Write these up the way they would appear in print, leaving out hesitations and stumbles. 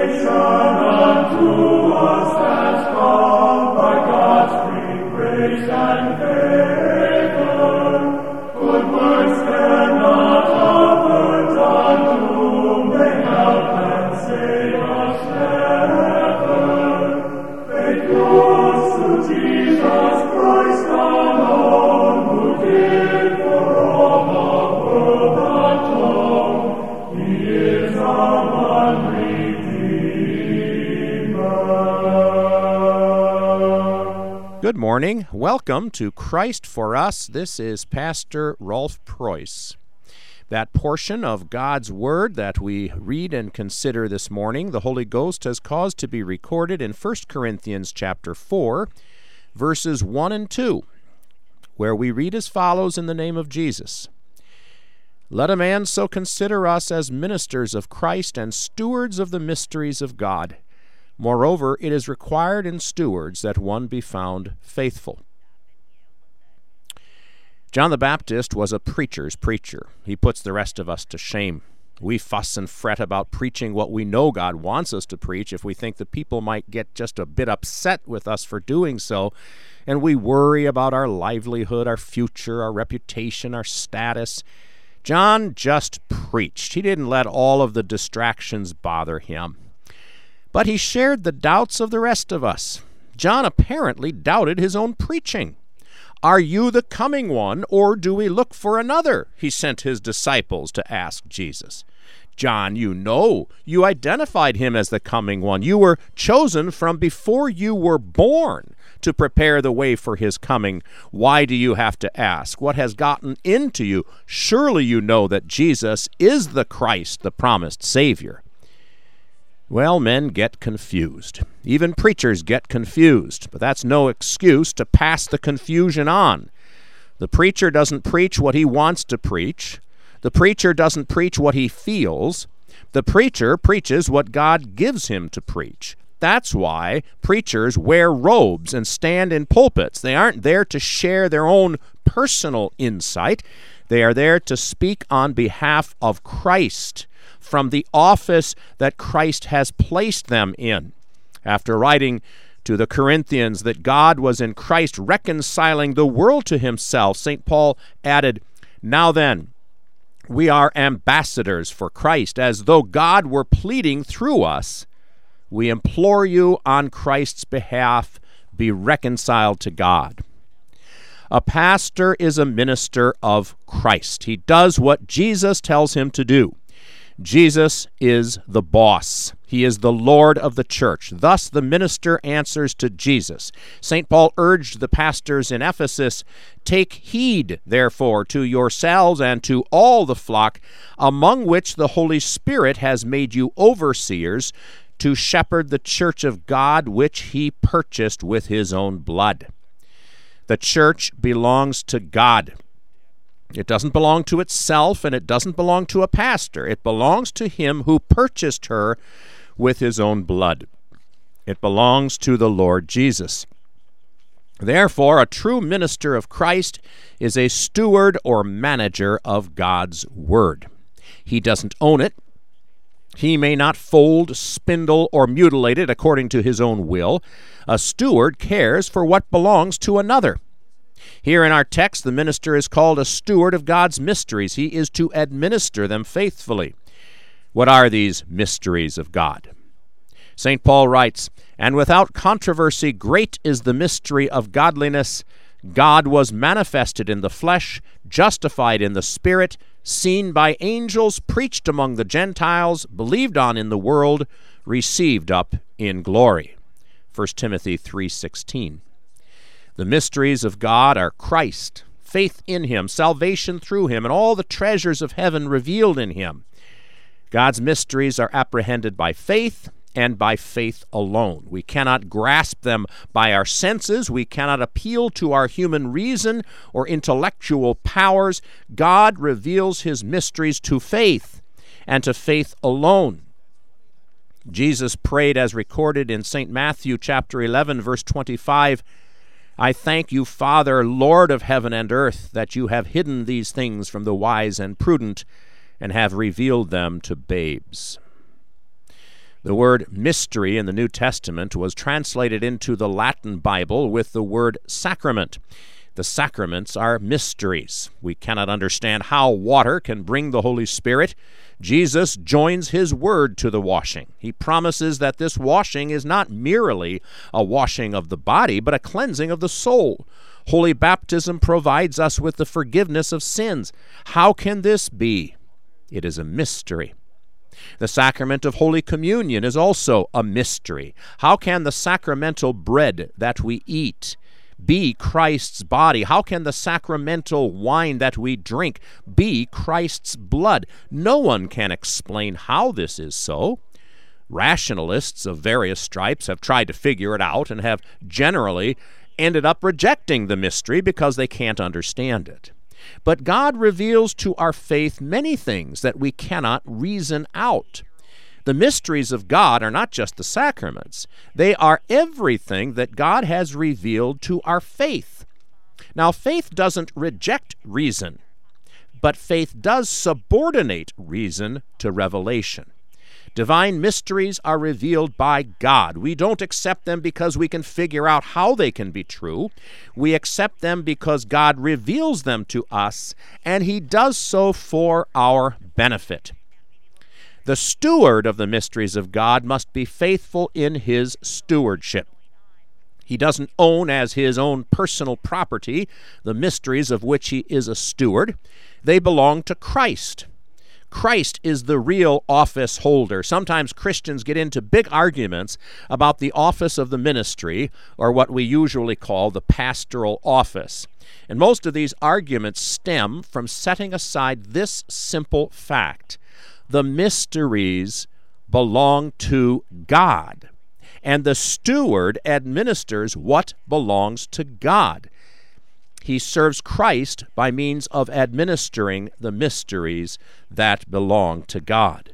Good morning. Welcome to Christ for Us. This is Pastor Rolf Preuss. That portion of God's Word that we read and consider this morning, the Holy Ghost has caused to be recorded in 1 Corinthians chapter 4, verses 1 and 2, where we read as follows in the name of Jesus. Let a man so consider us as ministers of Christ and stewards of the mysteries of God. Moreover, it is required in stewards that one be found faithful. John the Baptist was a preacher's preacher. He puts the rest of us to shame. We fuss and fret about preaching what we know God wants us to preach if we think the people might get just a bit upset with us for doing so, and we worry about our livelihood, our future, our reputation, our status. John just preached. He didn't let all of the distractions bother him. But he shared the doubts of the rest of us. John apparently doubted his own preaching. Are you the coming one, or do we look for another? He sent his disciples to ask Jesus. John, you identified him as the coming one. You were chosen from before you were born to prepare the way for his coming. Why do you have to ask? What has gotten into you? Surely you know that Jesus is the Christ, the promised Savior. Well, men get confused. Even preachers get confused, but that's no excuse to pass the confusion on. The preacher doesn't preach what he wants to preach. The preacher doesn't preach what he feels. The preacher preaches what God gives him to preach. That's why preachers wear robes and stand in pulpits. They aren't there to share their own personal insight. They are there to speak on behalf of Christ, from the office that Christ has placed them in. After writing to the Corinthians that God was in Christ reconciling the world to himself, St. Paul added, "Now then, we are ambassadors for Christ, as though God were pleading through us. We implore you on Christ's behalf, be reconciled to God." A pastor is a minister of Christ. He does what Jesus tells him to do. Jesus is the boss. He is the Lord of the church. Thus, the minister answers to Jesus. St. Paul urged the pastors in Ephesus, "Take heed, therefore, to yourselves and to all the flock, among which the Holy Spirit has made you overseers, to shepherd the church of God, which he purchased with his own blood." The church belongs to God. It doesn't belong to itself, and it doesn't belong to a pastor. It belongs to him who purchased her with his own blood. It belongs to the Lord Jesus. Therefore, a true minister of Christ is a steward or manager of God's word. He doesn't own it. He may not fold, spindle, or mutilate it according to his own will. A steward cares for what belongs to another. Here in our text, the minister is called a steward of God's mysteries. He is to administer them faithfully. What are these mysteries of God? St. Paul writes, "And without controversy, great is the mystery of godliness. God was manifested in the flesh, justified in the Spirit, seen by angels, preached among the Gentiles, believed on in the world, received up in glory." 1 Timothy 3:16. The mysteries of God are Christ, faith in him, salvation through him, and all the treasures of heaven revealed in him. God's mysteries are apprehended by faith, and by faith alone. We cannot grasp them by our senses. We cannot appeal to our human reason or intellectual powers. God reveals his mysteries to faith, and to faith alone. Jesus prayed as recorded in St. Matthew chapter 11, verse 25, "I thank you, Father, Lord of heaven and earth, that you have hidden these things from the wise and prudent, and have revealed them to babes." The word mystery in the New Testament was translated into the Latin Bible with the word sacrament. The sacraments are mysteries. We cannot understand how water can bring the Holy Spirit. Jesus joins his word to the washing. He promises that this washing is not merely a washing of the body, but a cleansing of the soul. Holy baptism provides us with the forgiveness of sins. How can this be? It is a mystery. The sacrament of Holy Communion is also a mystery. How can the sacramental bread that we eat be Christ's body? How can the sacramental wine that we drink be Christ's blood? No one can explain how this is so. Rationalists of various stripes have tried to figure it out and have generally ended up rejecting the mystery because they can't understand it. But God reveals to our faith many things that we cannot reason out. The mysteries of God are not just the sacraments. They are everything that God has revealed to our faith. Now, faith doesn't reject reason, but faith does subordinate reason to revelation. Divine mysteries are revealed by God. We don't accept them because we can figure out how they can be true. We accept them because God reveals them to us, and he does so for our benefit. The steward of the mysteries of God must be faithful in his stewardship. He doesn't own as his own personal property the mysteries of which he is a steward. They belong to Christ. Christ is the real office holder. Sometimes Christians get into big arguments about the office of the ministry, or what we usually call the pastoral office. And most of these arguments stem from setting aside this simple fact: the mysteries belong to God, and the steward administers what belongs to God. He serves Christ by means of administering the mysteries that belong to God.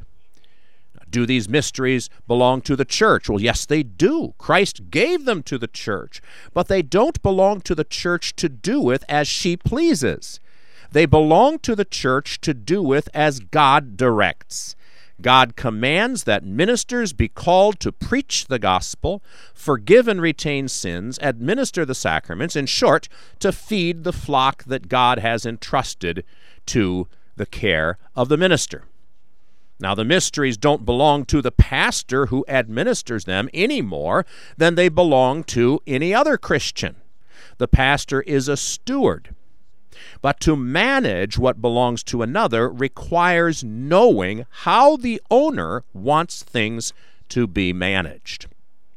Do these mysteries belong to the church? Well, yes, they do. Christ gave them to the church, but they don't belong to the church to do with as she pleases. They belong to the church to do with as God directs. God commands that ministers be called to preach the gospel, forgive and retain sins, administer the sacraments, in short, to feed the flock that God has entrusted to the care of the minister. Now, the mysteries don't belong to the pastor who administers them any more than they belong to any other Christian. The pastor is a steward. But to manage what belongs to another requires knowing how the owner wants things to be managed.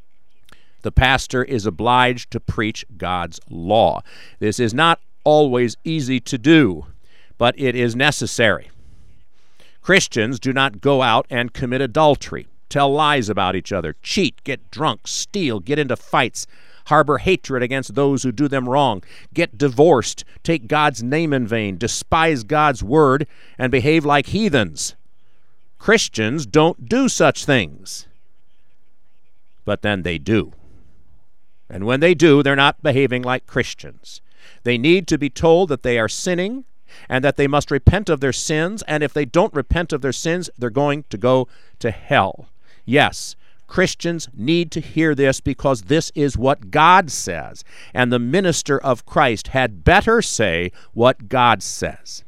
The pastor is obliged to preach God's law. This is not always easy to do, but it is necessary. Christians do not go out and commit adultery, tell lies about each other, cheat, get drunk, steal, get into fights, harbor hatred against those who do them wrong, get divorced, take God's name in vain, despise God's word, and behave like heathens. Christians don't do such things. But then they do. And when they do, they're not behaving like Christians. They need to be told that they are sinning and that they must repent of their sins, and if they don't repent of their sins, they're going to go to hell. Yes, Christians need to hear this because this is what God says, and the minister of Christ had better say what God says.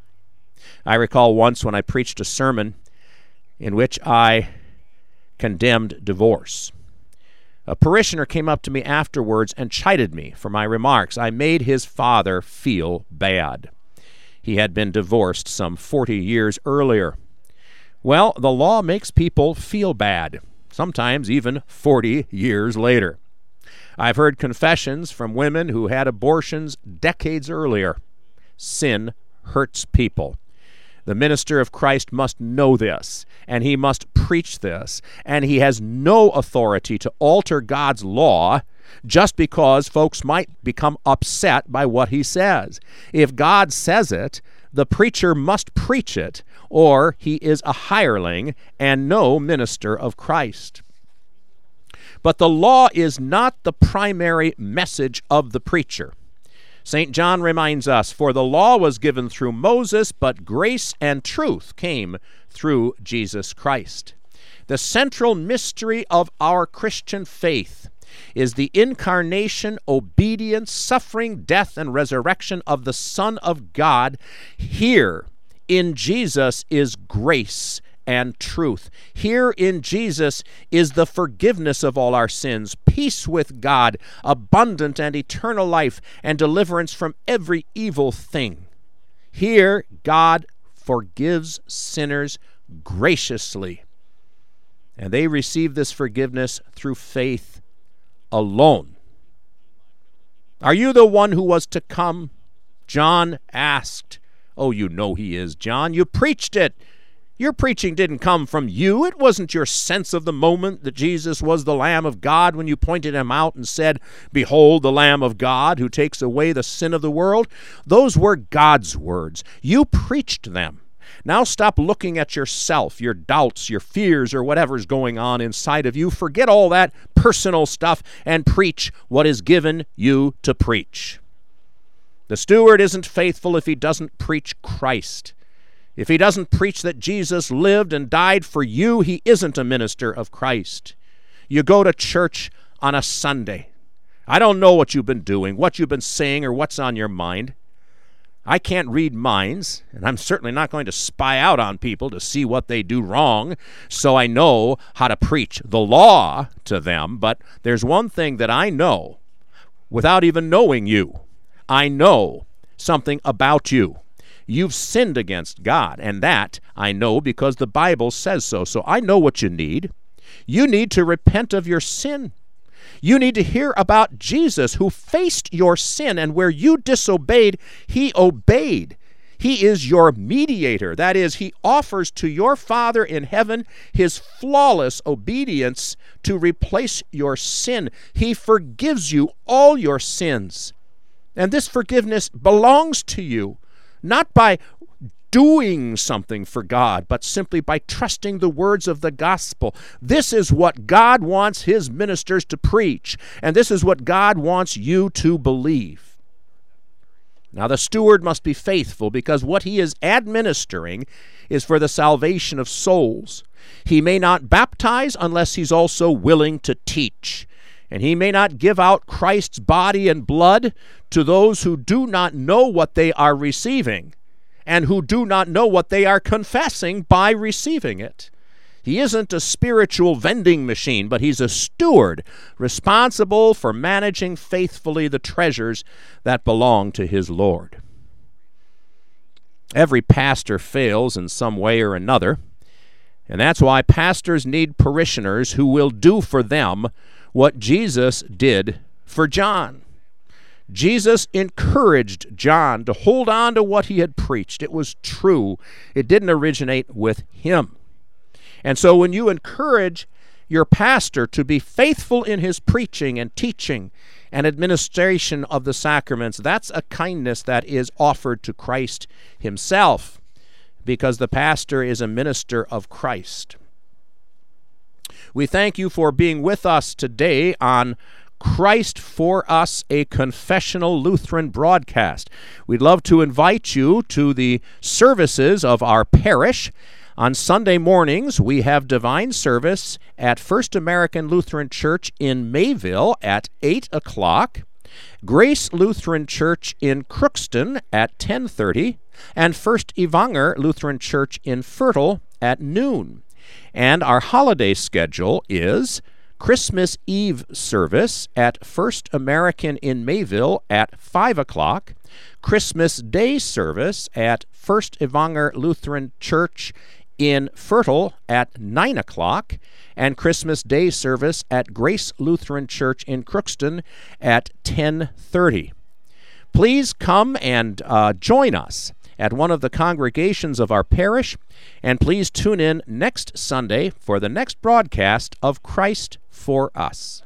I recall once when I preached a sermon in which I condemned divorce. A parishioner came up to me afterwards and chided me for my remarks. I made his father feel bad. He had been divorced some 40 years earlier. Well, the law makes people feel bad, sometimes even 40 years later. I've heard confessions from women who had abortions decades earlier. Sin hurts people. The minister of Christ must know this, and he must preach this, and he has no authority to alter God's law just because folks might become upset by what he says. If God says it, the preacher must preach it, or he is a hireling and no minister of Christ. But the law is not the primary message of the preacher. St. John reminds us, "For the law was given through Moses, but grace and truth came through Jesus Christ." The central mystery of our Christian faith is the incarnation, obedience, suffering, death, and resurrection of the Son of God. Here in Jesus is grace and truth. Here in Jesus is the forgiveness of all our sins, peace with God, abundant and eternal life, and deliverance from every evil thing. Here God forgives sinners graciously, and they receive this forgiveness through faith alone. Are you the one who was to come? John asked. Oh, you know he is, John. You preached it. Your preaching didn't come from you. It wasn't your sense of the moment that Jesus was the Lamb of God when you pointed him out and said, "Behold the Lamb of God who takes away the sin of the world." Those were God's words. You preached them. Now stop looking at yourself, your doubts, your fears, or whatever's going on inside of you. Forget all that personal stuff and preach what is given you to preach. The steward isn't faithful if he doesn't preach Christ. If he doesn't preach that Jesus lived and died for you, he isn't a minister of Christ. You go to church on a Sunday. I don't know what you've been doing, what you've been saying, or what's on your mind. I can't read minds, and I'm certainly not going to spy out on people to see what they do wrong, so I know how to preach the law to them. But there's one thing that I know without even knowing you. I know something about you. You've sinned against God, and that I know because the Bible says so. So I know what you need. You need to repent of your sin. You need to hear about Jesus who faced your sin, and where you disobeyed, he obeyed. He is your mediator. That is, he offers to your Father in heaven his flawless obedience to replace your sin. He forgives you all your sins. And this forgiveness belongs to you, not by doing something for God, but simply by trusting the words of the gospel. This is what God wants his ministers to preach, and this is what God wants you to believe. Now, the steward must be faithful, because what he is administering is for the salvation of souls. He may not baptize unless he's also willing to teach. And he may not give out Christ's body and blood to those who do not know what they are receiving and who do not know what they are confessing by receiving it. He isn't a spiritual vending machine, but he's a steward responsible for managing faithfully the treasures that belong to his Lord. Every pastor fails in some way or another, and that's why pastors need parishioners who will do for them what Jesus did for John. Jesus encouraged John to hold on to what he had preached. It was true. It didn't originate with him. And so when you encourage your pastor to be faithful in his preaching and teaching and administration of the sacraments, that's a kindness that is offered to Christ himself, because the pastor is a minister of Christ. We thank you for being with us today on Christ for Us, a confessional Lutheran broadcast. We'd love to invite you to the services of our parish. On Sunday mornings, we have divine service at First American Lutheran Church in Mayville at 8 o'clock, Grace Lutheran Church in Crookston at 10:30, and First Evanger Lutheran Church in Fertile at noon. And our holiday schedule is Christmas Eve service at First American in Mayville at 5 o'clock, Christmas Day service at First Evanger Lutheran Church in Fertile at 9 o'clock, and Christmas Day service at Grace Lutheran Church in Crookston at 10:30. Please come and join us at one of the congregations of our parish, and please tune in next Sunday for the next broadcast of Christ for Us.